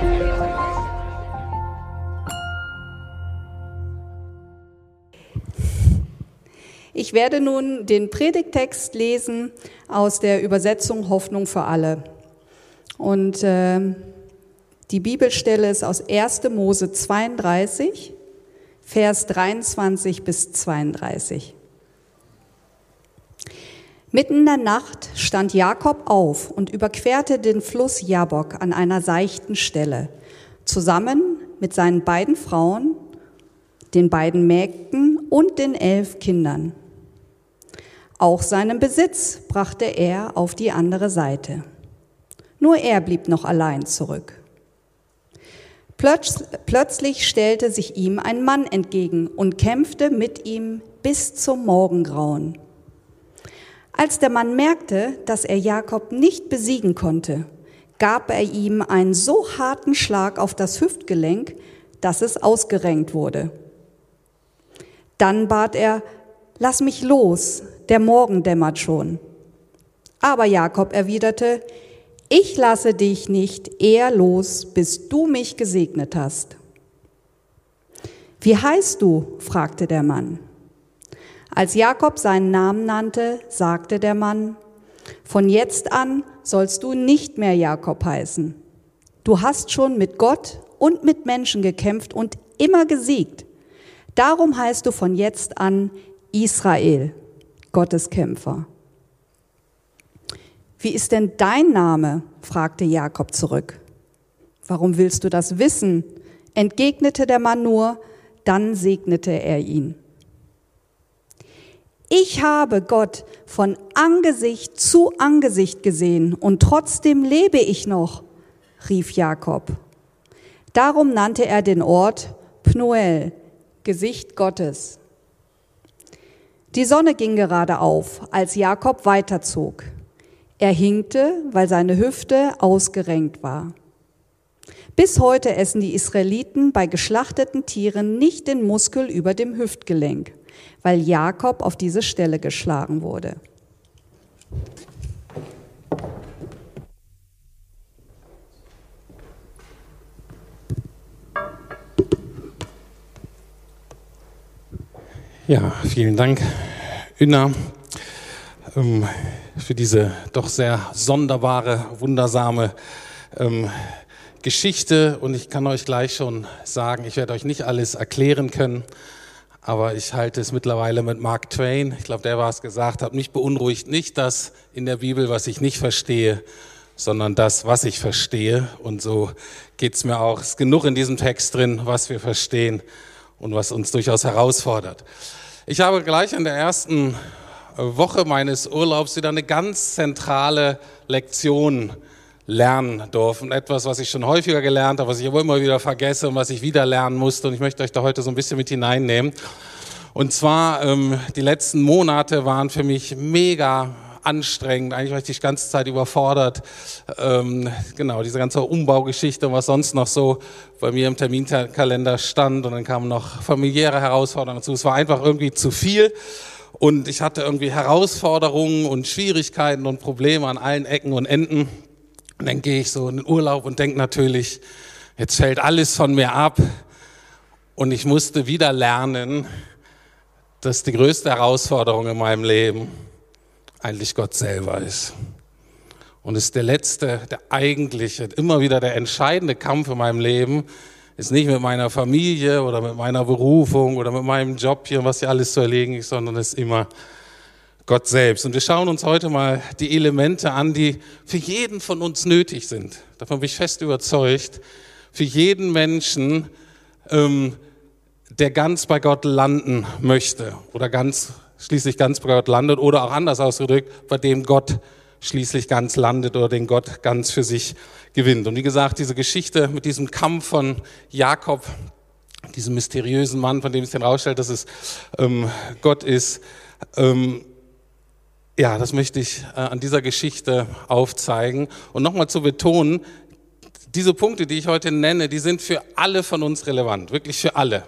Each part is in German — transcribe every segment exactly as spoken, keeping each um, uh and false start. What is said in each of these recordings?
Ich werde nun den Predigttext lesen aus der Übersetzung Hoffnung für alle. Und äh, die Bibelstelle ist aus erster Mose zweiunddreißig, Vers dreiundzwanzig bis zweiunddreißig. Mitten in der Nacht stand Jakob auf und überquerte den Fluss Jabbok an einer seichten Stelle, zusammen mit seinen beiden Frauen, den beiden Mägden und den elf Kindern. Auch seinen Besitz brachte er auf die andere Seite. Nur er blieb noch allein zurück. Plötz, plötzlich stellte sich ihm ein Mann entgegen und kämpfte mit ihm bis zum Morgengrauen. Als der Mann merkte, dass er Jakob nicht besiegen konnte, gab er ihm einen so harten Schlag auf das Hüftgelenk, dass es ausgerenkt wurde. Dann bat er: Lass mich los, der Morgen dämmert schon. Aber Jakob erwiderte: Ich lasse dich nicht eher los, bis du mich gesegnet hast. Wie heißt du? Fragte der Mann. Als Jakob seinen Namen nannte, sagte der Mann: Von jetzt an sollst du nicht mehr Jakob heißen. Du hast schon mit Gott und mit Menschen gekämpft und immer gesiegt. Darum heißt du von jetzt an Israel, Gottes Kämpfer. Wie ist denn dein Name? Fragte Jakob zurück. Warum willst du das wissen? Entgegnete der Mann nur, dann segnete er ihn. Ich habe Gott von Angesicht zu Angesicht gesehen und trotzdem lebe ich noch, rief Jakob. Darum nannte er den Ort Pnuel, Gesicht Gottes. Die Sonne ging gerade auf, als Jakob weiterzog. Er hinkte, weil seine Hüfte ausgerenkt war. Bis heute essen die Israeliten bei geschlachteten Tieren nicht den Muskel über dem Hüftgelenk, weil Jakob auf diese Stelle geschlagen wurde. Ja, vielen Dank, Üna, ähm, für diese doch sehr sonderbare, wundersame ähm, Geschichte. Und ich kann euch gleich schon sagen, ich werde euch nicht alles erklären können, aber ich halte es mittlerweile mit Mark Twain, ich glaube, der war es gesagt hat, mich beunruhigt nicht das in der Bibel, was ich nicht verstehe, sondern das, was ich verstehe. Und so geht es mir auch. Es ist genug in diesem Text drin, was wir verstehen und was uns durchaus herausfordert. Ich habe gleich in der ersten Woche meines Urlaubs wieder eine ganz zentrale Lektion lernen dürfen. Etwas, was ich schon häufiger gelernt habe, was ich aber immer wieder vergesse und was ich wieder lernen musste. Und ich möchte euch da heute so ein bisschen mit hineinnehmen. Und zwar, ähm, die letzten Monate waren für mich mega anstrengend. Eigentlich war ich die ganze Zeit überfordert. Ähm, genau, diese ganze Umbaugeschichte und was sonst noch so bei mir im Terminkalender stand. Und dann kamen noch familiäre Herausforderungen dazu. Es war einfach irgendwie zu viel. Und ich hatte irgendwie Herausforderungen und Schwierigkeiten und Probleme an allen Ecken und Enden. Und dann gehe ich so in den Urlaub und denke natürlich, jetzt fällt alles von mir ab. Und ich musste wieder lernen, dass die größte Herausforderung in meinem Leben eigentlich Gott selber ist. Und es ist der letzte, der eigentliche, immer wieder der entscheidende Kampf in meinem Leben, ist nicht mit meiner Familie oder mit meiner Berufung oder mit meinem Job hier, was hier alles zu erledigen ist, sondern es ist immer Gott selbst. Und wir schauen uns heute mal die Elemente an, die für jeden von uns nötig sind. Davon bin ich fest überzeugt. Für jeden Menschen, ähm, der ganz bei Gott landen möchte oder ganz schließlich ganz bei Gott landet oder auch anders ausgedrückt, bei dem Gott schließlich ganz landet oder den Gott ganz für sich gewinnt. Und wie gesagt, diese Geschichte mit diesem Kampf von Jakob, diesem mysteriösen Mann, von dem es dann rausstellt, dass es ähm, Gott ist, ähm, ja, das möchte ich äh, an dieser Geschichte aufzeigen und nochmal zu betonen, diese Punkte, die ich heute nenne, die sind für alle von uns relevant, wirklich für alle.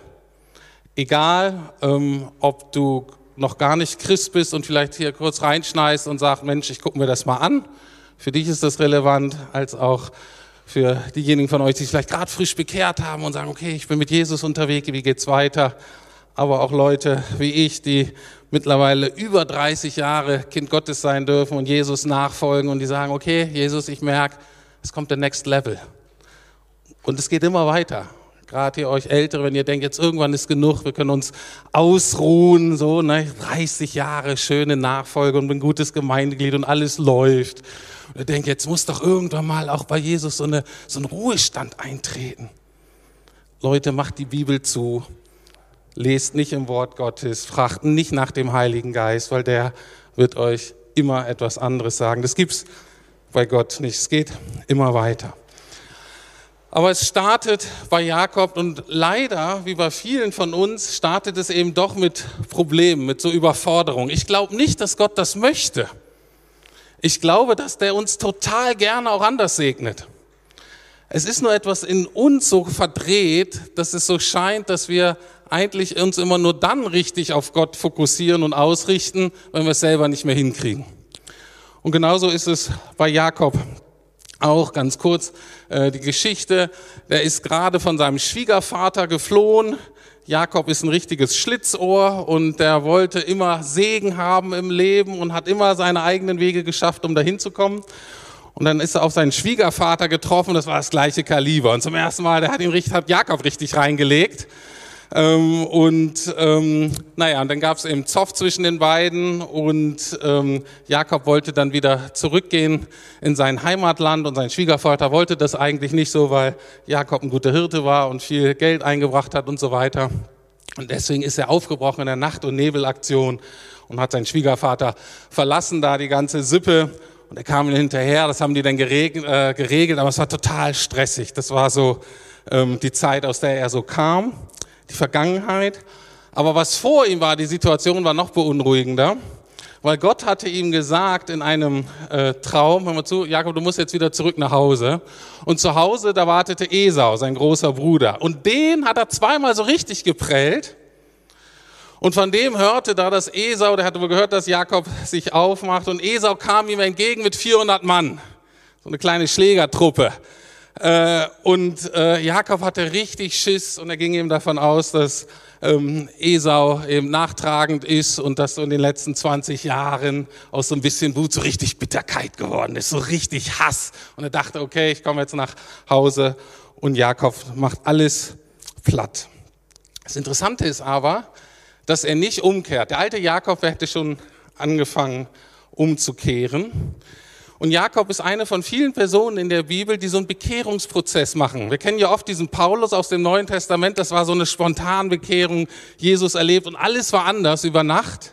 Egal, ähm, ob du noch gar nicht Christ bist und vielleicht hier kurz reinschneist und sagst, Mensch, ich gucke mir das mal an. Für dich ist das relevant, als auch für diejenigen von euch, die sich vielleicht gerade frisch bekehrt haben und sagen, okay, ich bin mit Jesus unterwegs, wie geht's weiter? Aber auch Leute wie ich, die mittlerweile über dreißig Jahre Kind Gottes sein dürfen und Jesus nachfolgen und die sagen, okay, Jesus, ich merke, es kommt der Next Level. Und es geht immer weiter. Gerade ihr euch Ältere, wenn ihr denkt, jetzt irgendwann ist genug, wir können uns ausruhen, so, ne, dreißig Jahre schöne Nachfolge und ein gutes Gemeindeglied und alles läuft. Und ihr denkt, jetzt muss doch irgendwann mal auch bei Jesus so, eine, so ein Ruhestand eintreten. Leute, macht die Bibel zu, lest nicht im Wort Gottes, fragt nicht nach dem Heiligen Geist, weil der wird euch immer etwas anderes sagen. Das gibt's bei Gott nicht, es geht immer weiter. Aber es startet bei Jakob und leider, wie bei vielen von uns, startet es eben doch mit Problemen, mit so Überforderung. Ich glaube nicht, dass Gott das möchte. Ich glaube, dass der uns total gerne auch anders segnet. Es ist nur etwas in uns so verdreht, dass es so scheint, dass wir eigentlich uns immer nur dann richtig auf Gott fokussieren und ausrichten, wenn wir es selber nicht mehr hinkriegen. Und genauso ist es bei Jakob. Auch ganz kurz äh, die Geschichte, der ist gerade von seinem Schwiegervater geflohen. Jakob ist ein richtiges Schlitzohr und der wollte immer Segen haben im Leben und hat immer seine eigenen Wege geschafft, um dahin zu kommen. Und dann ist er auf seinen Schwiegervater getroffen, das war das gleiche Kaliber. Und zum ersten Mal, der hat ihn richtig, hat Jakob richtig reingelegt. Ähm, und ähm, naja, und dann gab es eben Zoff zwischen den beiden und ähm, Jakob wollte dann wieder zurückgehen in sein Heimatland und sein Schwiegervater wollte das eigentlich nicht so, weil Jakob ein guter Hirte war und viel Geld eingebracht hat und so weiter. Und deswegen ist er aufgebrochen in der Nacht- und Nebelaktion und hat seinen Schwiegervater verlassen, da die ganze Sippe. Und er kam hinterher, das haben die dann geregelt, äh, geregelt, aber es war total stressig. Das war so ähm, die Zeit, aus der er so kam. Die Vergangenheit. Aber was vor ihm war, die Situation war noch beunruhigender, weil Gott hatte ihm gesagt in einem äh, Traum, hör mal zu, Jakob, du musst jetzt wieder zurück nach Hause. Und zu Hause, da wartete Esau, sein großer Bruder. Und den hat er zweimal so richtig geprellt. Und von dem hörte da das Esau, der hatte wohl gehört, dass Jakob sich aufmacht. Und Esau kam ihm entgegen mit vierhundert Mann. So eine kleine Schlägertruppe. Äh, und äh, Jakob hatte richtig Schiss und er ging eben davon aus, dass ähm, Esau eben nachtragend ist und dass so in den letzten zwanzig Jahren aus so ein bisschen Wut so richtig Bitterkeit geworden ist, so richtig Hass. Und er dachte, okay, ich komme jetzt nach Hause und Jakob macht alles platt. Das Interessante ist aber, dass er nicht umkehrt. Der alte Jakob hätte schon angefangen umzukehren. Und Jakob ist eine von vielen Personen in der Bibel, die so einen Bekehrungsprozess machen. Wir kennen ja oft diesen Paulus aus dem Neuen Testament, das war so eine spontane Bekehrung, Jesus erlebt und alles war anders über Nacht.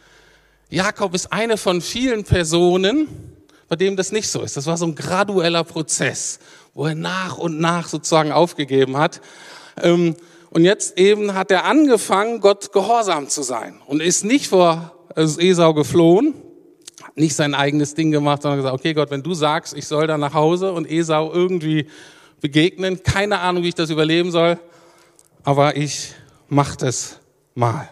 Jakob ist eine von vielen Personen, bei dem das nicht so ist. Das war so ein gradueller Prozess, wo er nach und nach sozusagen aufgegeben hat. Und jetzt eben hat er angefangen, Gott gehorsam zu sein und ist nicht vor Esau geflohen, nicht sein eigenes Ding gemacht, sondern gesagt, okay Gott, wenn du sagst, ich soll da nach Hause und Esau irgendwie begegnen, keine Ahnung, wie ich das überleben soll, aber ich mach das mal.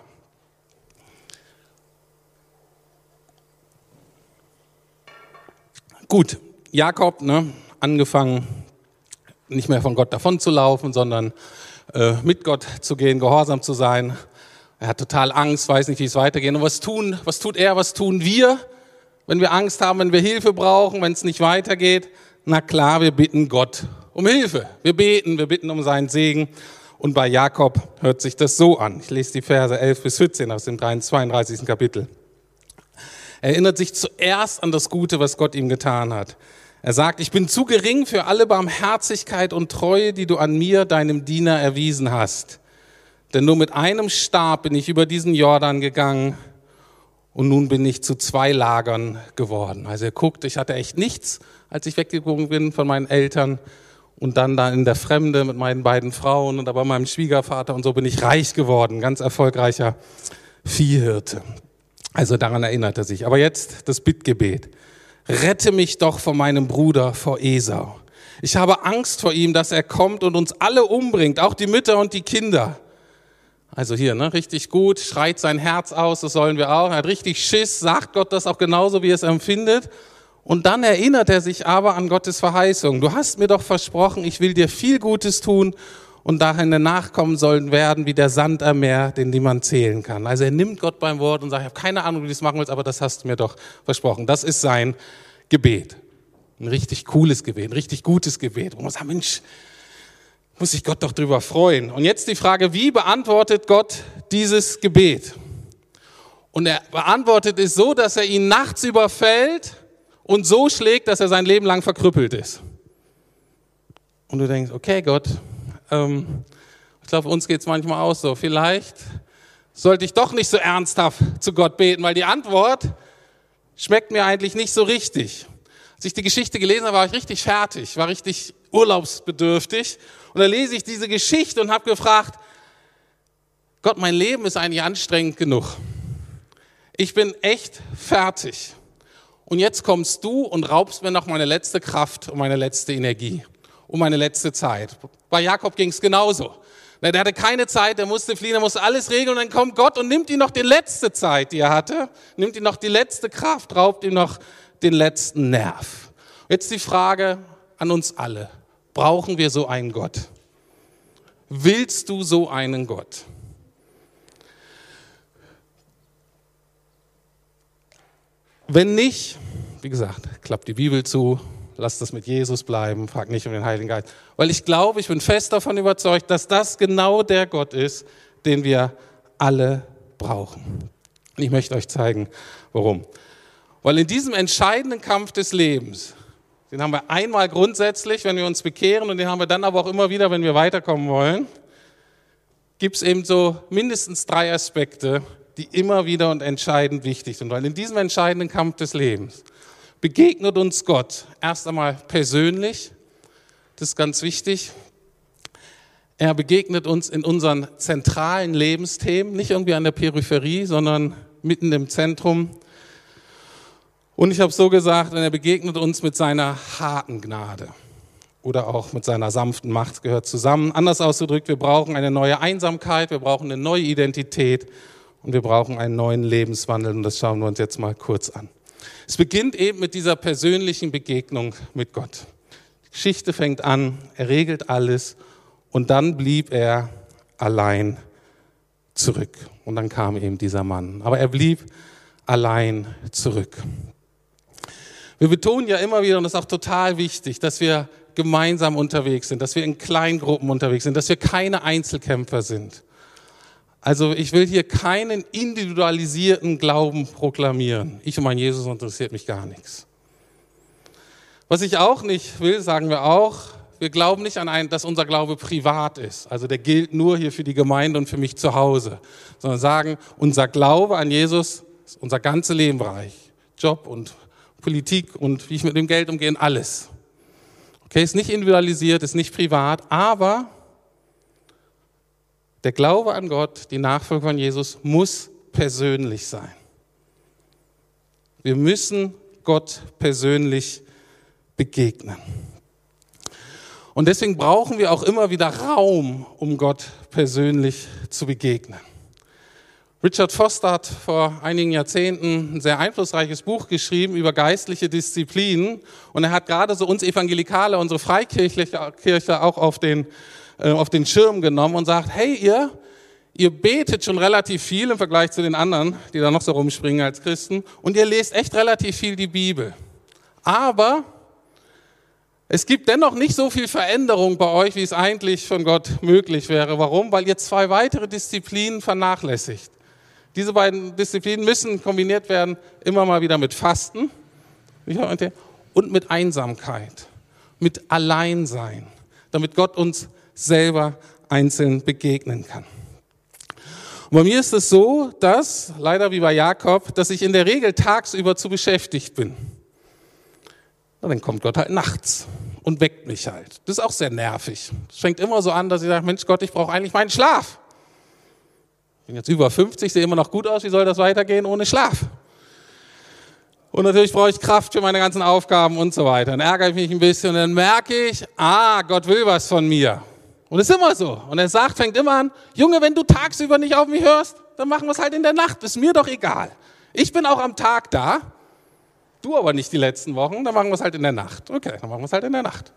Gut, Jakob, ne, angefangen, nicht mehr von Gott davon zu laufen, sondern äh, mit Gott zu gehen, gehorsam zu sein. Er hat total Angst, weiß nicht, wie es weitergeht. Und was tun, was tut er, was tun wir? Wenn wir Angst haben, wenn wir Hilfe brauchen, wenn es nicht weitergeht, na klar, wir bitten Gott um Hilfe. Wir beten, wir bitten um seinen Segen. Und bei Jakob hört sich das so an. Ich lese die Verse elf bis vierzehn aus dem zweiunddreißigsten Kapitel. Er erinnert sich zuerst an das Gute, was Gott ihm getan hat. Er sagt, ich bin zu gering für alle Barmherzigkeit und Treue, die du an mir, deinem Diener, erwiesen hast. Denn nur mit einem Stab bin ich über diesen Jordan gegangen, und nun bin ich zu zwei Lagern geworden. Also er guckt, ich hatte echt nichts, als ich weggegangen bin von meinen Eltern. Und dann da in der Fremde mit meinen beiden Frauen und aber meinem Schwiegervater. Und so bin ich reich geworden, ganz erfolgreicher Viehhirte. Also daran erinnert er sich. Aber jetzt das Bittgebet. Rette mich doch vor meinem Bruder, vor Esau. Ich habe Angst vor ihm, dass er kommt und uns alle umbringt, auch die Mütter und die Kinder. Also hier, ne, richtig gut, schreit sein Herz aus, das sollen wir auch. Er hat richtig Schiss, sagt Gott das auch genauso, wie er es empfindet. Und dann erinnert er sich aber an Gottes Verheißung. Du hast mir doch versprochen, ich will dir viel Gutes tun und deine Nachkommen sollen werden wie der Sand am Meer, den niemand zählen kann. Also er nimmt Gott beim Wort und sagt, ich habe keine Ahnung, wie du das machen willst, aber das hast du mir doch versprochen. Das ist sein Gebet. Ein richtig cooles Gebet, ein richtig gutes Gebet, wo man sagt, Mensch, muss sich Gott doch drüber freuen. Und jetzt die Frage, wie beantwortet Gott dieses Gebet? Und er beantwortet es so, dass er ihn nachts überfällt und so schlägt, dass er sein Leben lang verkrüppelt ist. Und du denkst, okay Gott, ähm, ich glaube, uns geht es manchmal auch so. Vielleicht sollte ich doch nicht so ernsthaft zu Gott beten, weil die Antwort schmeckt mir eigentlich nicht so richtig. Als ich die Geschichte gelesen habe, war ich richtig fertig, war richtig urlaubsbedürftig. Und da lese ich diese Geschichte und habe gefragt, Gott, mein Leben ist eigentlich anstrengend genug. Ich bin echt fertig. Und jetzt kommst du und raubst mir noch meine letzte Kraft und meine letzte Energie und meine letzte Zeit. Bei Jakob ging es genauso. Der hatte keine Zeit, der musste fliehen, der musste alles regeln. Und dann kommt Gott und nimmt ihm noch die letzte Zeit, die er hatte, nimmt ihm noch die letzte Kraft, raubt ihm noch den letzten Nerv. Jetzt die Frage an uns alle. Brauchen wir so einen Gott? Willst du so einen Gott? Wenn nicht, wie gesagt, klappt die Bibel zu, lasst das mit Jesus bleiben, frag nicht um den Heiligen Geist. Weil ich glaube, ich bin fest davon überzeugt, dass das genau der Gott ist, den wir alle brauchen. Und ich möchte euch zeigen, warum. Weil in diesem entscheidenden Kampf des Lebens, den haben wir einmal grundsätzlich, wenn wir uns bekehren, und den haben wir dann aber auch immer wieder, wenn wir weiterkommen wollen, gibt es eben so mindestens drei Aspekte, die immer wieder und entscheidend wichtig sind. Weil in diesem entscheidenden Kampf des Lebens begegnet uns Gott erst einmal persönlich, das ist ganz wichtig. Er begegnet uns in unseren zentralen Lebensthemen, nicht irgendwie an der Peripherie, sondern mitten im Zentrum. Und ich habe es so gesagt, er begegnet uns mit seiner harten Gnade oder auch mit seiner sanften Macht, gehört zusammen. Anders ausgedrückt, wir brauchen eine neue Einsamkeit, wir brauchen eine neue Identität und wir brauchen einen neuen Lebenswandel und das schauen wir uns jetzt mal kurz an. Es beginnt eben mit dieser persönlichen Begegnung mit Gott. Die Geschichte fängt an, er regelt alles und dann blieb er allein zurück. Und dann kam eben dieser Mann. Aber er blieb allein zurück. Wir betonen ja immer wieder, und das ist auch total wichtig, dass wir gemeinsam unterwegs sind, dass wir in Kleingruppen unterwegs sind, dass wir keine Einzelkämpfer sind. Also ich will hier keinen individualisierten Glauben proklamieren. Ich und mein Jesus interessiert mich gar nichts. Was ich auch nicht will, sagen wir auch, wir glauben nicht an einen, dass unser Glaube privat ist. Also der gilt nur hier für die Gemeinde und für mich zu Hause. Sondern sagen, unser Glaube an Jesus ist unser ganzer Lebensbereich. Job und Politik und wie ich mit dem Geld umgehe, alles. Okay, ist nicht individualisiert, ist nicht privat, aber der Glaube an Gott, die Nachfolge von Jesus, muss persönlich sein. Wir müssen Gott persönlich begegnen. Und deswegen brauchen wir auch immer wieder Raum, um Gott persönlich zu begegnen. Richard Foster hat vor einigen Jahrzehnten ein sehr einflussreiches Buch geschrieben über geistliche Disziplinen. Und er hat gerade so uns Evangelikale, unsere Freikirche auch auf den, äh, auf den Schirm genommen und sagt, hey ihr, ihr betet schon relativ viel im Vergleich zu den anderen, die da noch so rumspringen als Christen. Und ihr lest echt relativ viel die Bibel. Aber es gibt dennoch nicht so viel Veränderung bei euch, wie es eigentlich von Gott möglich wäre. Warum? Weil ihr zwei weitere Disziplinen vernachlässigt. Diese beiden Disziplinen müssen kombiniert werden, immer mal wieder mit Fasten und mit Einsamkeit, mit Alleinsein, damit Gott uns selber einzeln begegnen kann. Und bei mir ist es so, dass, leider wie bei Jakob, dass ich in der Regel tagsüber zu beschäftigt bin. Und dann kommt Gott halt nachts und weckt mich halt. Das ist auch sehr nervig. Es fängt immer so an, dass ich sage, Mensch Gott, ich brauche eigentlich meinen Schlaf. Ich bin jetzt über fünfzig, sehe immer noch gut aus. Wie soll das weitergehen ohne Schlaf? Und natürlich brauche ich Kraft für meine ganzen Aufgaben und so weiter. Dann ärgere ich mich ein bisschen und dann merke ich, ah, Gott will was von mir. Und es ist immer so. Und er sagt, fängt immer an, Junge, wenn du tagsüber nicht auf mich hörst, dann machen wir es halt in der Nacht. Ist mir doch egal. Ich bin auch am Tag da. du aber nicht die letzten Wochen, dann machen wir es halt in der Nacht. Okay, dann machen wir es halt in der Nacht.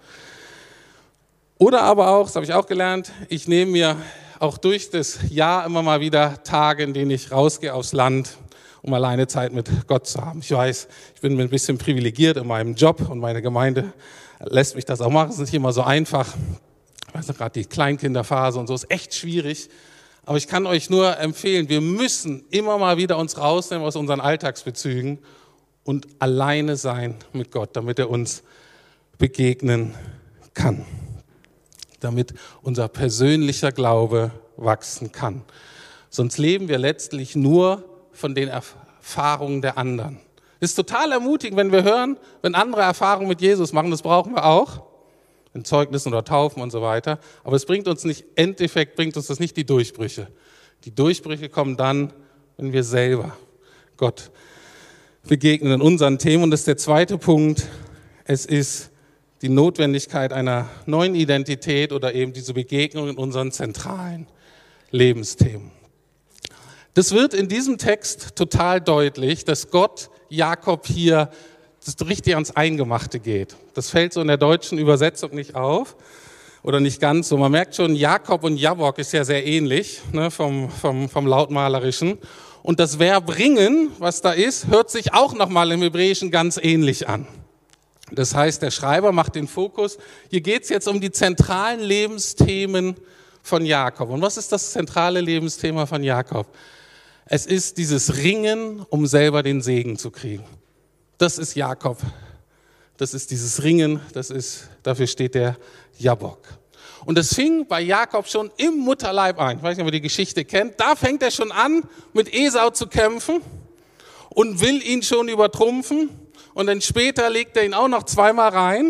Oder aber auch, das habe ich auch gelernt, ich nehme mir auch durch das Jahr immer mal wieder Tage, in denen ich rausgehe aufs Land, um alleine Zeit mit Gott zu haben. Ich weiß, ich bin ein bisschen privilegiert in meinem Job und meine Gemeinde lässt mich das auch machen. Es ist nicht immer so einfach. Ich weiß noch, gerade die Kleinkinderphase und so ist echt schwierig. Aber ich kann euch nur empfehlen, wir müssen immer mal wieder uns rausnehmen aus unseren Alltagsbezügen und alleine sein mit Gott, damit er uns begegnen kann. Damit unser persönlicher Glaube wachsen kann. Sonst leben wir letztlich nur von den Erfahrungen der anderen. Es ist total ermutigend, wenn wir hören, wenn andere Erfahrungen mit Jesus machen, das brauchen wir auch, in Zeugnissen oder Taufen und so weiter. Aber es bringt uns nicht, im Endeffekt bringt uns das nicht die Durchbrüche. Die Durchbrüche kommen dann, wenn wir selber Gott begegnen in unseren Themen. Und das ist der zweite Punkt, es ist die Notwendigkeit einer neuen Identität oder eben diese Begegnung in unseren zentralen Lebensthemen. Das wird in diesem Text total deutlich, dass Gott Jakob hier das richtig ans Eingemachte geht. Das fällt so in der deutschen Übersetzung nicht auf oder nicht ganz so. Man merkt schon, Jakob und Jabok ist ja sehr ähnlich, ne, vom, vom, vom Lautmalerischen. Und das Verb ringen, was da ist, hört sich auch nochmal im Hebräischen ganz ähnlich an. Das heißt, der Schreiber macht den Fokus, hier geht es jetzt um die zentralen Lebensthemen von Jakob. Und was ist das zentrale Lebensthema von Jakob? Es ist dieses Ringen, um selber den Segen zu kriegen. Das ist Jakob. Das ist dieses Ringen, das ist, dafür steht der Jabok. Und das fing bei Jakob schon im Mutterleib an. Ich weiß nicht, ob ihr die Geschichte kennt. Da fängt er schon an, mit Esau zu kämpfen und will ihn schon übertrumpfen. Und dann später legt er ihn auch noch zweimal rein.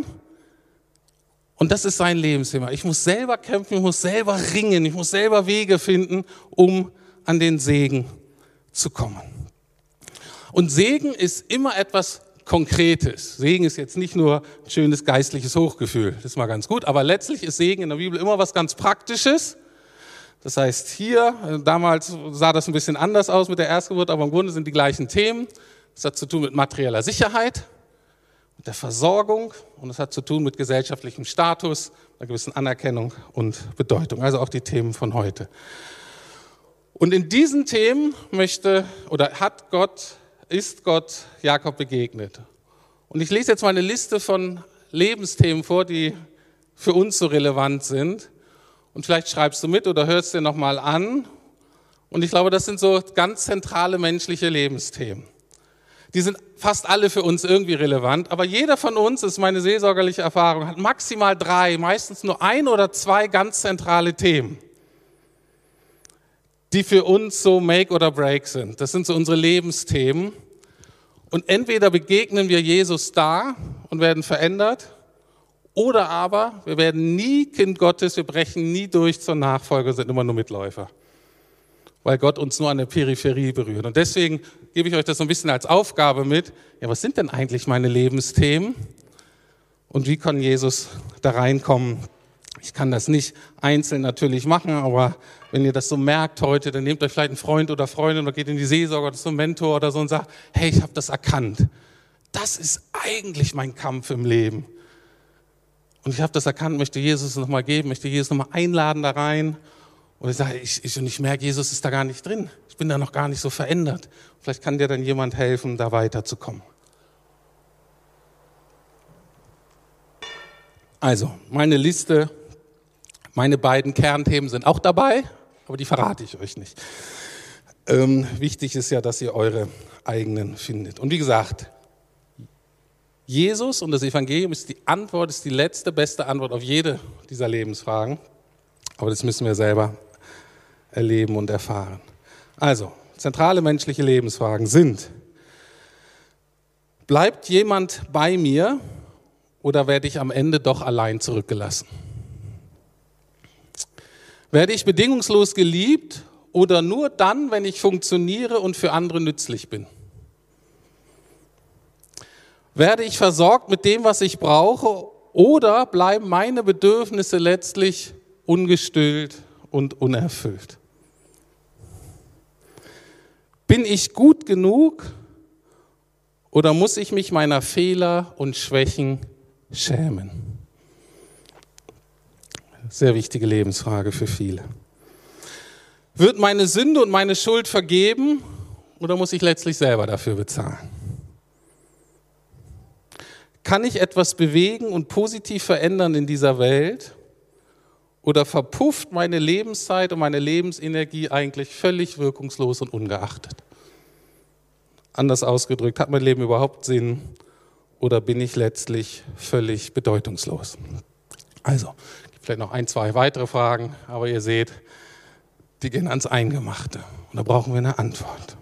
Und das ist sein Lebensthema. Ich muss selber kämpfen, ich muss selber ringen, ich muss selber Wege finden, um an den Segen zu kommen. Und Segen ist immer etwas Konkretes. Segen ist jetzt nicht nur ein schönes geistliches Hochgefühl, das ist mal ganz gut, aber letztlich ist Segen in der Bibel immer was ganz Praktisches. Das heißt hier, damals sah das ein bisschen anders aus mit der Erstgeburt, aber im Grunde sind die gleichen Themen. Das hat zu tun mit materieller Sicherheit, mit der Versorgung und es hat zu tun mit gesellschaftlichem Status, einer gewissen Anerkennung und Bedeutung. Also auch die Themen von heute. Und in diesen Themen möchte oder hat Gott, ist Gott Jakob begegnet. Und ich lese jetzt mal eine Liste von Lebensthemen vor, die für uns so relevant sind. Und vielleicht schreibst du mit oder hörst dir nochmal an. Und ich glaube, das sind so ganz zentrale menschliche Lebensthemen. Die sind fast alle für uns irgendwie relevant, aber jeder von uns, das ist meine seelsorgerliche Erfahrung, hat maximal drei, meistens nur ein oder zwei ganz zentrale Themen, die für uns so make oder break sind. Das sind so unsere Lebensthemen. Und entweder begegnen wir Jesus da und werden verändert, oder aber wir werden nie Kind Gottes, wir brechen nie durch zur Nachfolge, sind immer nur Mitläufer. Weil Gott uns nur an der Peripherie berührt. Und deswegen gebe ich euch das so ein bisschen als Aufgabe mit. Ja, was sind denn eigentlich meine Lebensthemen? Und wie kann Jesus da reinkommen? Ich kann das nicht einzeln natürlich machen, aber wenn ihr das so merkt heute, dann nehmt euch vielleicht einen Freund oder Freundin oder geht in die Seelsorge oder so einen Mentor oder so und sagt, hey, ich habe das erkannt. Das ist eigentlich mein Kampf im Leben. Und ich habe das erkannt, möchte Jesus nochmal geben, möchte Jesus nochmal einladen da rein. Und ich sage, ich, ich, und ich merke, Jesus ist da gar nicht drin. Ich bin da noch gar nicht so verändert. Vielleicht kann dir dann jemand helfen, da weiterzukommen. Also, meine Liste, meine beiden Kernthemen sind auch dabei, aber die verrate ich euch nicht. Ähm, wichtig ist ja, dass ihr eure eigenen findet. Und wie gesagt, Jesus und das Evangelium ist die Antwort, ist die letzte, beste Antwort auf jede dieser Lebensfragen. Aber das müssen wir selber erleben und erfahren. Also, zentrale menschliche Lebensfragen sind: Bleibt jemand bei mir oder werde ich am Ende doch allein zurückgelassen? Werde ich bedingungslos geliebt oder nur dann, wenn ich funktioniere und für andere nützlich bin? Werde ich versorgt mit dem, was ich brauche, oder bleiben meine Bedürfnisse letztlich ungestillt und unerfüllt? Bin ich gut genug Oder muss ich mich meiner Fehler und Schwächen schämen? Sehr wichtige Lebensfrage für viele. Wird meine Sünde und meine Schuld vergeben oder muss ich letztlich selber dafür bezahlen? Kann ich etwas bewegen und positiv verändern in dieser Welt oder verpufft meine Lebenszeit und meine Lebensenergie eigentlich völlig wirkungslos und ungeachtet? Anders ausgedrückt, hat mein Leben überhaupt Sinn oder bin ich letztlich völlig bedeutungslos? Also, vielleicht noch ein, zwei weitere Fragen, aber ihr seht, die gehen ans Eingemachte und da brauchen wir eine Antwort.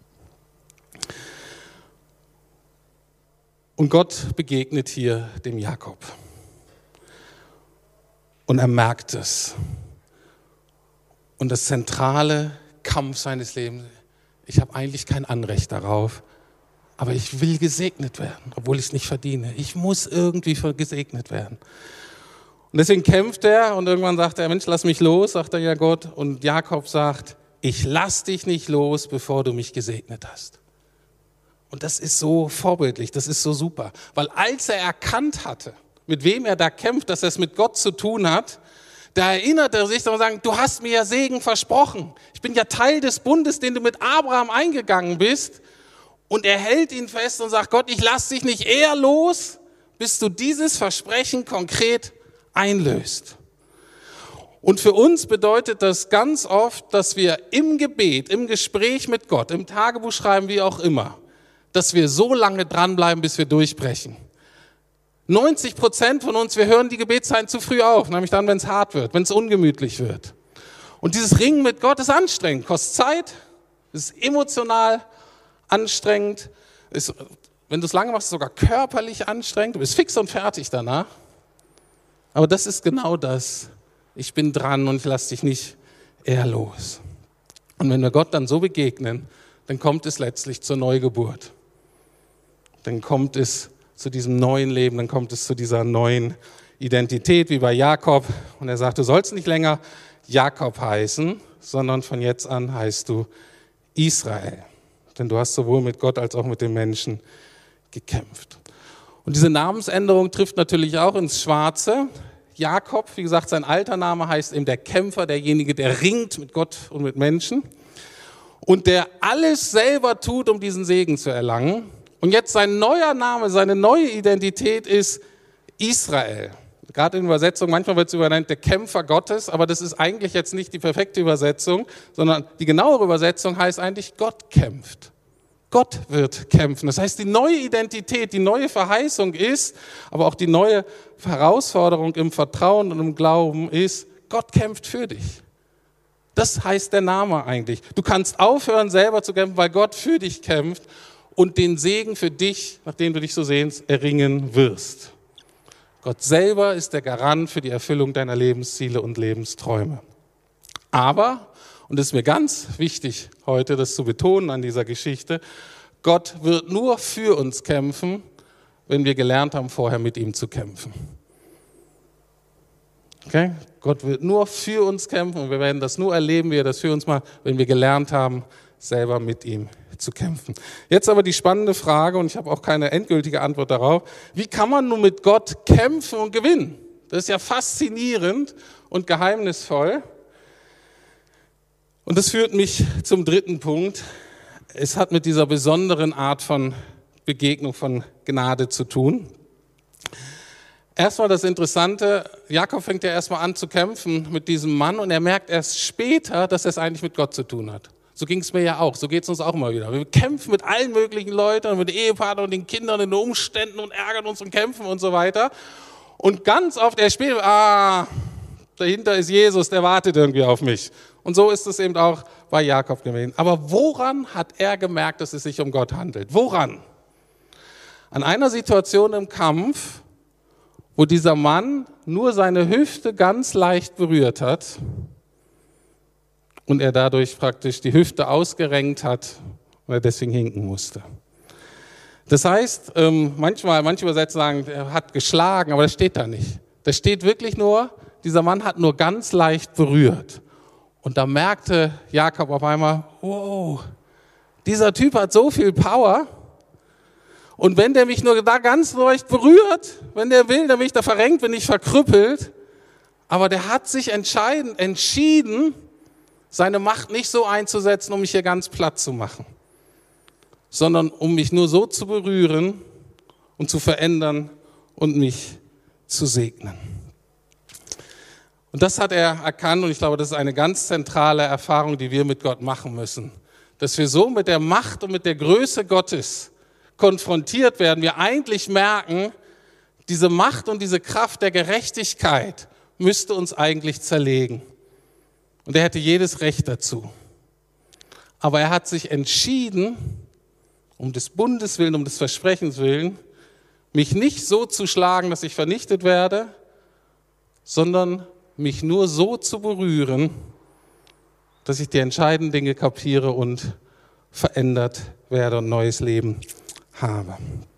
Und Gott begegnet hier dem Jakob und er merkt es. Und das zentrale Kampf seines Lebens, ich habe eigentlich kein Anrecht darauf, aber ich will gesegnet werden, obwohl ich es nicht verdiene. Ich muss irgendwie gesegnet werden. Und deswegen kämpft er und irgendwann sagt er, Mensch, lass mich los, sagt er ja Gott. Und Jakob sagt, ich lass dich nicht los, bevor du mich gesegnet hast. Und das ist so vorbildlich, das ist so super. Weil als er erkannt hatte, mit wem er da kämpft, dass er es mit Gott zu tun hat, da erinnert er sich und sagt, du hast mir ja Segen versprochen. Ich bin ja Teil des Bundes, den du mit Abraham eingegangen bist. Und er hält ihn fest und sagt, Gott, ich lass dich nicht eher los, bis du dieses Versprechen konkret einlöst. Und für uns bedeutet das ganz oft, dass wir im Gebet, im Gespräch mit Gott, im Tagebuch schreiben, wie auch immer, dass wir so lange dranbleiben, bis wir durchbrechen. neunzig Prozent von uns, wir hören die Gebetszeiten zu früh auf, nämlich dann, wenn es hart wird, wenn es ungemütlich wird. Und dieses Ringen mit Gott ist anstrengend, kostet Zeit, ist emotional anstrengend, ist, wenn du es lange machst, ist es sogar körperlich anstrengend, du bist fix und fertig danach. Aber das ist genau das, ich bin dran und ich lasse dich nicht eher los. Und wenn wir Gott dann so begegnen, dann kommt es letztlich zur Neugeburt. Dann kommt es zu diesem neuen Leben, dann kommt es zu dieser neuen Identität, wie bei Jakob. Und er sagt, du sollst nicht länger Jakob heißen, sondern von jetzt an heißt du Israel. Denn du hast sowohl mit Gott als auch mit den Menschen gekämpft. Und diese Namensänderung trifft natürlich auch ins Schwarze. Jakob, wie gesagt, sein alter Name heißt eben der Kämpfer, derjenige, der ringt mit Gott und mit Menschen. Und der alles selber tut, um diesen Segen zu erlangen. Und jetzt sein neuer Name, seine neue Identität ist Israel. Gerade in Übersetzung, manchmal wird es übernannt, der Kämpfer Gottes, aber das ist eigentlich jetzt nicht die perfekte Übersetzung, sondern die genauere Übersetzung heißt eigentlich, Gott kämpft. Gott wird kämpfen. Das heißt, die neue Identität, die neue Verheißung ist, aber auch die neue Herausforderung im Vertrauen und im Glauben ist, Gott kämpft für dich. Das heißt der Name eigentlich. Du kannst aufhören, selber zu kämpfen, weil Gott für dich kämpft und den Segen für dich, nach dem du dich so sehnst, erringen wirst. Gott selber ist der Garant für die Erfüllung deiner Lebensziele und Lebensträume. Aber, und es ist mir ganz wichtig heute, das zu betonen an dieser Geschichte, Gott wird nur für uns kämpfen, wenn wir gelernt haben, vorher mit ihm zu kämpfen. Okay? Gott wird nur für uns kämpfen und wir werden das nur erleben, wie er das für uns macht, wenn wir gelernt haben, selber mit ihm zu kämpfen. Jetzt aber die spannende Frage, und ich habe auch keine endgültige Antwort darauf, wie kann man nun mit Gott kämpfen und gewinnen? Das ist ja faszinierend und geheimnisvoll. Und das führt mich zum dritten Punkt. Es hat mit dieser besonderen Art von Begegnung von Gnade zu tun. Erstmal das Interessante, Jakob fängt ja erstmal an zu kämpfen mit diesem Mann und er merkt erst später, dass er es eigentlich mit Gott zu tun hat. So ging es mir ja auch, so geht es uns auch immer wieder. Wir kämpfen mit allen möglichen Leuten, mit den Ehepartnern und den Kindern in den Umständen und ärgern uns und kämpfen und so weiter. Und ganz oft er spielt, ah, dahinter ist Jesus, der wartet irgendwie auf mich. Und so ist es eben auch bei Jakob gewesen. Aber woran hat er gemerkt, dass es sich um Gott handelt? Woran? An einer Situation im Kampf, wo dieser Mann nur seine Hüfte ganz leicht berührt hat und er dadurch praktisch die Hüfte ausgerenkt hat und er deswegen hinken musste. Das heißt, manchmal, manche Übersetzer sagen, er hat geschlagen, aber das steht da nicht. Da steht wirklich nur, dieser Mann hat nur ganz leicht berührt. Und da merkte Jakob auf einmal, wow, dieser Typ hat so viel Power Und wenn der mich nur da ganz leicht berührt, wenn der will, dann bin ich da verrenkt, bin ich verkrüppelt. Aber der hat sich entscheiden, entschieden, seine Macht nicht so einzusetzen, um mich hier ganz platt zu machen, sondern um mich nur so zu berühren und zu verändern und mich zu segnen. Und das hat er erkannt und ich glaube, das ist eine ganz zentrale Erfahrung, die wir mit Gott machen müssen. Dass wir so mit der Macht und mit der Größe Gottes konfrontiert werden, wir eigentlich merken, diese Macht und diese Kraft der Gerechtigkeit müsste uns eigentlich zerlegen. Und er hätte jedes Recht dazu. Aber er hat sich entschieden, um des Bundes willen, um des Versprechens willen, mich nicht so zu schlagen, dass ich vernichtet werde, sondern mich nur so zu berühren, dass ich die entscheidenden Dinge kapiere und verändert werde und neues Leben habe.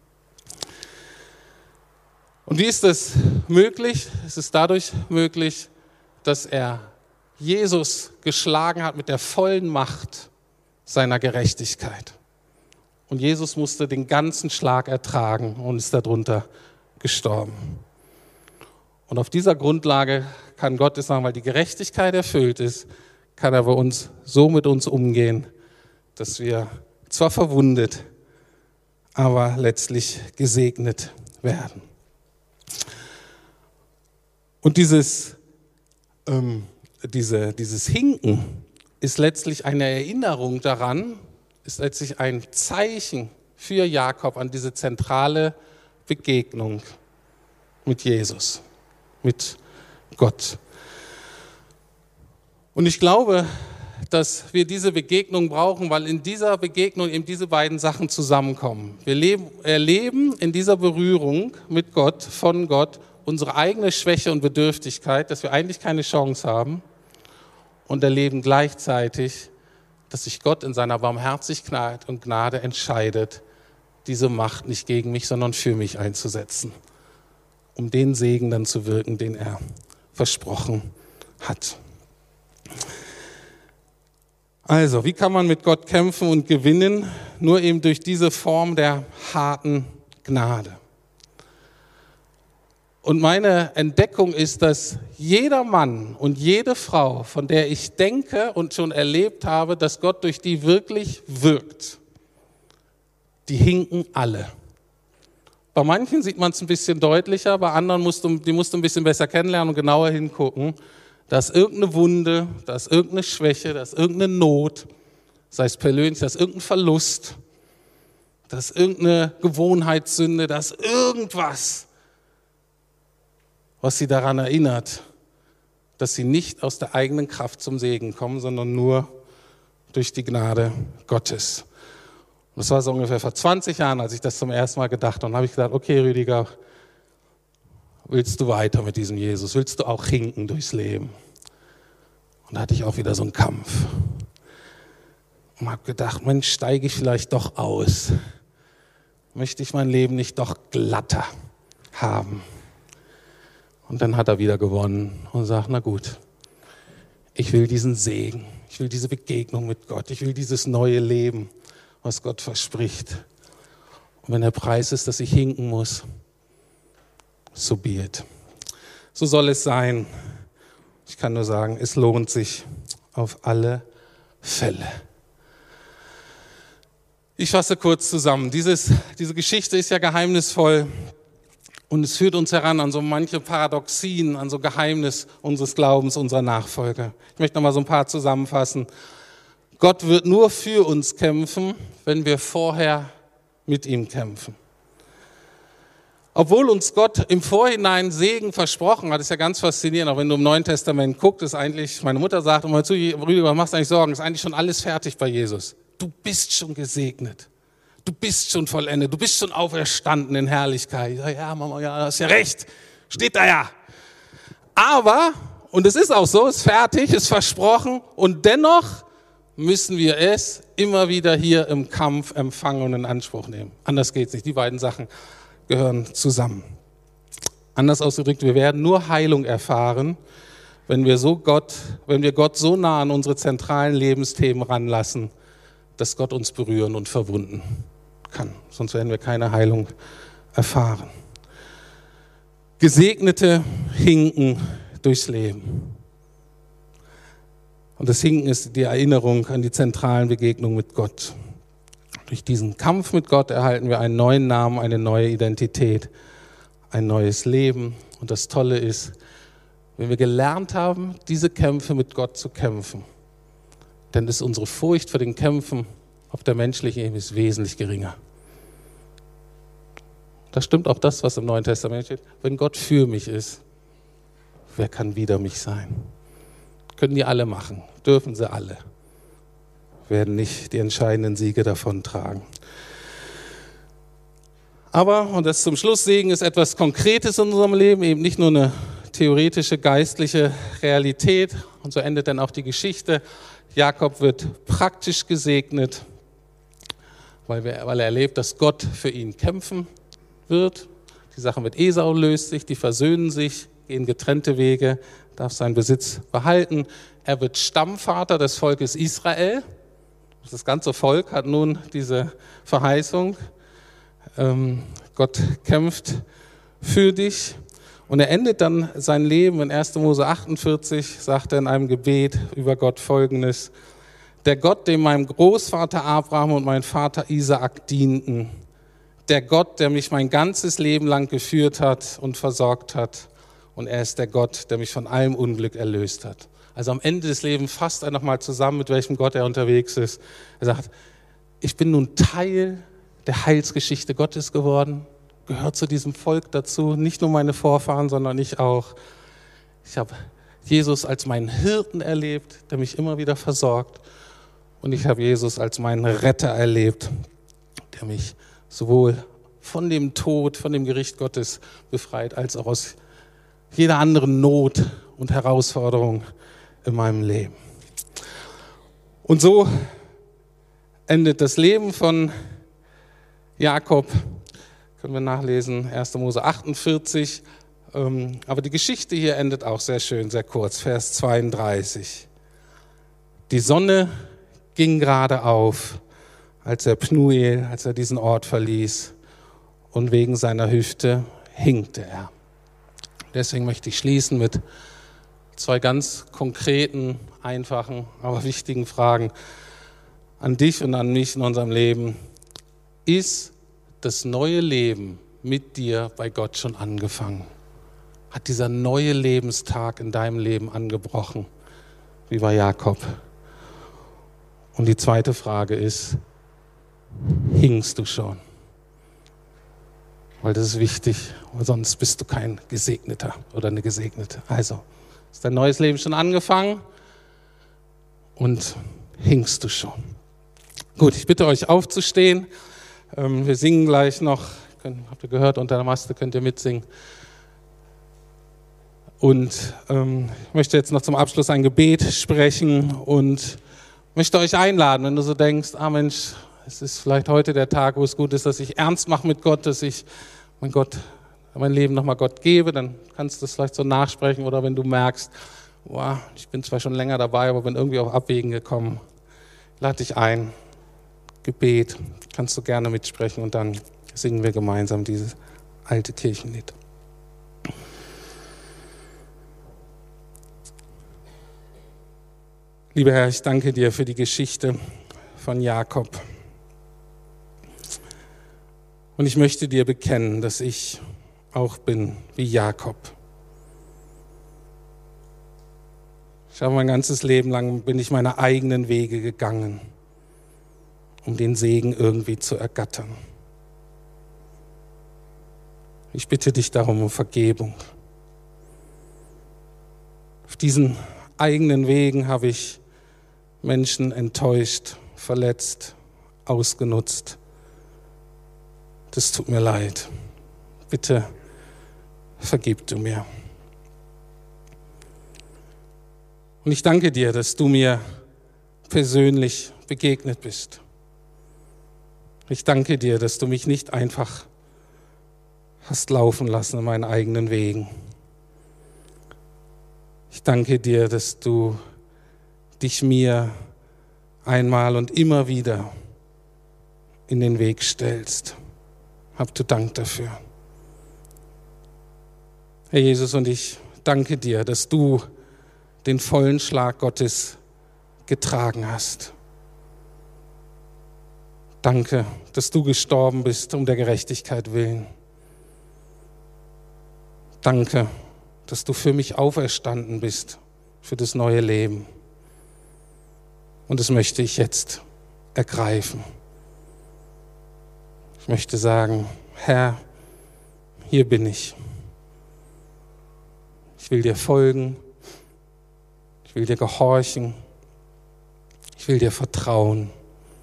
Und wie ist das möglich? Es ist dadurch möglich, dass er Jesus geschlagen hat mit der vollen Macht seiner Gerechtigkeit. Und Jesus musste den ganzen Schlag ertragen und ist darunter gestorben. Und auf dieser Grundlage kann Gott es sagen, weil die Gerechtigkeit erfüllt ist, kann er bei uns so mit uns umgehen, dass wir zwar verwundet, aber letztlich gesegnet werden. Und dieses, ähm, diese, dieses Hinken ist letztlich eine Erinnerung daran, ist letztlich ein Zeichen für Jakob an diese zentrale Begegnung mit Jesus, mit Gott. Und ich glaube, dass wir diese Begegnung brauchen, weil in dieser Begegnung eben diese beiden Sachen zusammenkommen. Wir leben, erleben in dieser Berührung mit Gott, von Gott, unsere eigene Schwäche und Bedürftigkeit, dass wir eigentlich keine Chance haben und erleben gleichzeitig, dass sich Gott in seiner Barmherzigkeit und Gnade entscheidet, diese Macht nicht gegen mich, sondern für mich einzusetzen, um den Segen dann zu wirken, den er versprochen hat. Also, wie kann man mit Gott kämpfen und gewinnen? Nur eben durch diese Form der harten Gnade. Und meine Entdeckung ist, dass jeder Mann und jede Frau, von der ich denke und schon erlebt habe, dass Gott durch die wirklich wirkt, die hinken alle. Bei manchen sieht man es ein bisschen deutlicher, bei anderen musst du, die musst du ein bisschen besser kennenlernen und genauer hingucken. Da ist irgendeine Wunde, da ist irgendeine Schwäche, da ist irgendeine Not, sei es persönlich, da ist irgendein Verlust, da ist irgendeine Gewohnheitssünde, da ist irgendwas, was sie daran erinnert, dass sie nicht aus der eigenen Kraft zum Segen kommen, sondern nur durch die Gnade Gottes. Und das war so ungefähr vor zwanzig Jahren, als ich das zum ersten Mal gedacht habe. Und habe ich gesagt, okay Rüdiger, willst du weiter mit diesem Jesus? Willst du auch hinken durchs Leben? Und da hatte ich auch wieder so einen Kampf. Und habe gedacht, Mensch, steige ich vielleicht doch aus? Möchte ich mein Leben nicht doch glatter haben? Und dann hat er wieder gewonnen und sagt, na gut, ich will diesen Segen, ich will diese Begegnung mit Gott, ich will dieses neue Leben, was Gott verspricht. Und wenn der Preis ist, dass ich hinken muss, so be it. So soll es sein. Ich kann nur sagen, es lohnt sich auf alle Fälle. Ich fasse kurz zusammen. Dieses, diese Geschichte ist ja geheimnisvoll. Und es führt uns heran an so manche Paradoxien, an so Geheimnis unseres Glaubens, unserer Nachfolge. Ich möchte noch mal so ein paar zusammenfassen. Gott wird nur für uns kämpfen, wenn wir vorher mit ihm kämpfen. Obwohl uns Gott im Vorhinein Segen versprochen hat, ist ja ganz faszinierend, auch wenn du im Neuen Testament guckst, ist eigentlich, meine Mutter sagt immer zu, Rüdiger, machst du eigentlich Sorgen, ist eigentlich schon alles fertig bei Jesus. Du bist schon gesegnet. Du bist schon vollendet, du bist schon auferstanden in Herrlichkeit. Ja, ja, Mama, ja, hast ja recht, steht da ja. Aber, und es ist auch so, ist fertig, ist versprochen und dennoch müssen wir es immer wieder hier im Kampf empfangen und in Anspruch nehmen. Anders geht's nicht, die beiden Sachen gehören zusammen. Anders ausgedrückt, wir werden nur Heilung erfahren, wenn wir so Gott, wenn wir Gott so nah an unsere zentralen Lebensthemen ranlassen, dass Gott uns berühren und verwunden kann. Sonst werden wir keine Heilung erfahren. Gesegnete hinken durchs Leben. Und das Hinken ist die Erinnerung an die zentralen Begegnungen mit Gott. Durch diesen Kampf mit Gott erhalten wir einen neuen Namen, eine neue Identität, ein neues Leben. Und das Tolle ist, wenn wir gelernt haben, diese Kämpfe mit Gott zu kämpfen, dann ist unsere Furcht vor den Kämpfen auf der menschlichen Ebene ist wesentlich geringer. Das stimmt auch das, was im Neuen Testament steht. Wenn Gott für mich ist, wer kann wider mich sein? Können die alle machen, dürfen sie alle. Werden nicht die entscheidenden Siege davontragen. Aber, und das zum Schluss, Segen ist etwas Konkretes in unserem Leben, eben nicht nur eine theoretische, geistliche Realität. Und so endet dann auch die Geschichte. Jakob wird praktisch gesegnet, weil, wir, weil er erlebt, dass Gott für ihn kämpfen wird. Die Sache mit Esau löst sich, die versöhnen sich, gehen getrennte Wege, darf seinen Besitz behalten. Er wird Stammvater des Volkes Israel. Das ganze Volk hat nun diese Verheißung. Ähm, Gott kämpft für dich. Und er endet dann sein Leben in erster Mose achtundvierzig, sagt er in einem Gebet über Gott Folgendes: Der Gott, dem meinem Großvater Abraham und mein Vater Isaak dienten, der Gott, der mich mein ganzes Leben lang geführt hat und versorgt hat, und er ist der Gott, der mich von allem Unglück erlöst hat. Also am Ende des Lebens fasst er nochmal zusammen, mit welchem Gott er unterwegs ist. Er sagt, ich bin nun Teil der Heilsgeschichte Gottes geworden, gehört zu diesem Volk dazu, nicht nur meine Vorfahren, sondern ich auch. Ich habe Jesus als meinen Hirten erlebt, der mich immer wieder versorgt. Und ich habe Jesus als meinen Retter erlebt, der mich sowohl von dem Tod, von dem Gericht Gottes befreit, als auch aus jeder anderen Not und Herausforderung in meinem Leben. Und so endet das Leben von Jakob, können wir nachlesen, erster Mose achtundvierzig. Aber die Geschichte hier endet auch sehr schön, sehr kurz, Vers zweiunddreißig. Die Sonne ging gerade auf, als er Pnuel, als er diesen Ort verließ, und wegen seiner Hüfte hinkte er. Deswegen möchte ich schließen mit zwei ganz konkreten, einfachen, aber wichtigen Fragen an dich und an mich in unserem Leben. Ist das neue Leben mit dir bei Gott schon angefangen? Hat dieser neue Lebenstag in deinem Leben angebrochen, wie bei Jakob? Und die zweite Frage ist, hinkst du schon? Weil das ist wichtig, weil sonst bist du kein Gesegneter oder eine Gesegnete. Also, ist dein neues Leben schon angefangen und hinkst du schon? Gut, ich bitte euch aufzustehen. Wir singen gleich noch, habt ihr gehört, unter der Maste könnt ihr mitsingen. Und ähm, ich möchte jetzt noch zum Abschluss ein Gebet sprechen und möchte euch einladen, wenn du so denkst, ah Mensch, es ist vielleicht heute der Tag, wo es gut ist, dass ich ernst mache mit Gott, dass ich mein Gott, mein Leben nochmal Gott gebe, dann kannst du das vielleicht so nachsprechen. Oder wenn du merkst, wow, ich bin zwar schon länger dabei, aber bin irgendwie auf Abwägen gekommen, lade dich ein, Gebet, kannst du gerne mitsprechen und dann singen wir gemeinsam dieses alte Kirchenlied. Lieber Herr, ich danke dir für die Geschichte von Jakob. Und ich möchte dir bekennen, dass ich auch bin wie Jakob. Ich habe mein ganzes Leben lang, bin ich meine eigenen Wege gegangen, um den Segen irgendwie zu ergattern. Ich bitte dich darum um Vergebung. Auf diesen eigenen Wegen habe ich Menschen enttäuscht, verletzt, ausgenutzt. Das tut mir leid. Bitte vergib du mir. Und ich danke dir, dass du mir persönlich begegnet bist. Ich danke dir, dass du mich nicht einfach hast laufen lassen in meinen eigenen Wegen. Ich danke dir, dass du dich mir einmal und immer wieder in den Weg stellst. Hab du Dank dafür. Herr Jesus, und ich danke dir, dass du den vollen Schlag Gottes getragen hast. Danke, dass du gestorben bist um der Gerechtigkeit willen. Danke, dass du für mich auferstanden bist, für das neue Leben. Und das möchte ich jetzt ergreifen. Ich möchte sagen, Herr, hier bin ich. Ich will dir folgen. Ich will dir gehorchen. Ich will dir vertrauen.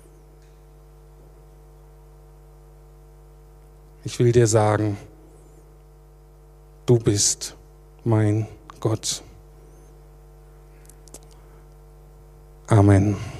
Ich will dir sagen, du bist mein Gott. Amen.